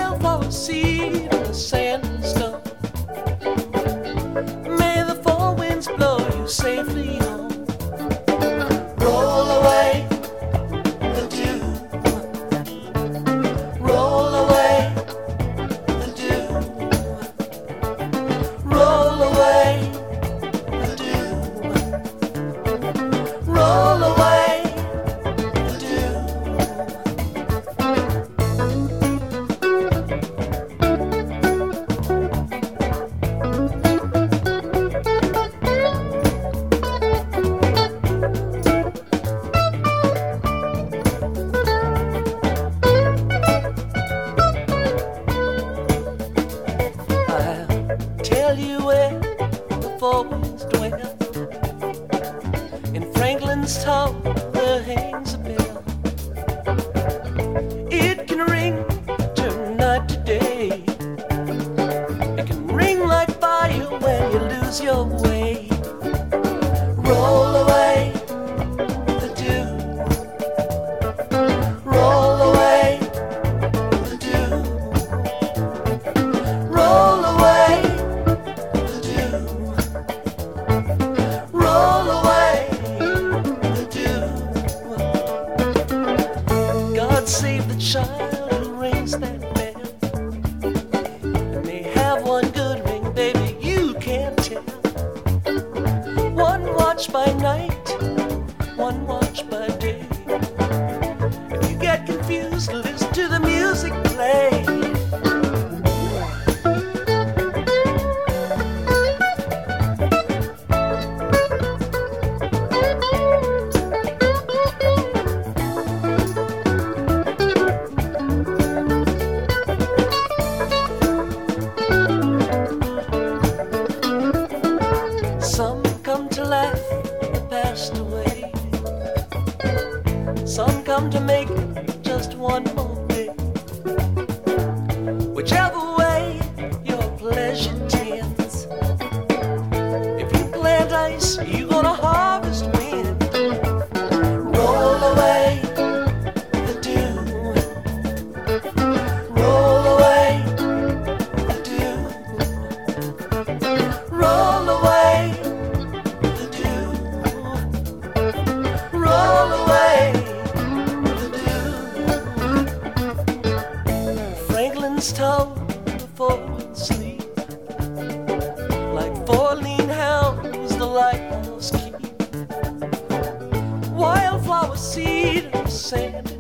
wildflower seed on the sandstone. May the four winds blow you safely home. Roll away the dew. Roll away the dew. Roll away the dew. Roll away the dew. I'll tell you where the four winds dwell. In Franklin's Tower there hangs a bell. It can ring turn night to day. It can ring like fire when you lose your way. Roll away the dew. Roll away the dew. Roll away the dew. Roll away the dew. God save the child who rings that bell. It may have one good ring, baby, you can't tell. One watch by night, one watch by day. If you get confused, listen to the music play. Some come to laugh the past away. Some come to make it just one more day. Whichever way your pleasure tends. If you plant ice, you're gonna harvest wind. Roll away the dew. Roll away the dew. Roll away the dew. Roll away the dew. Franklin's Tower, the four winds sleep. Like four lean hounds, the lighthouse keep. Wildflower seed of sand.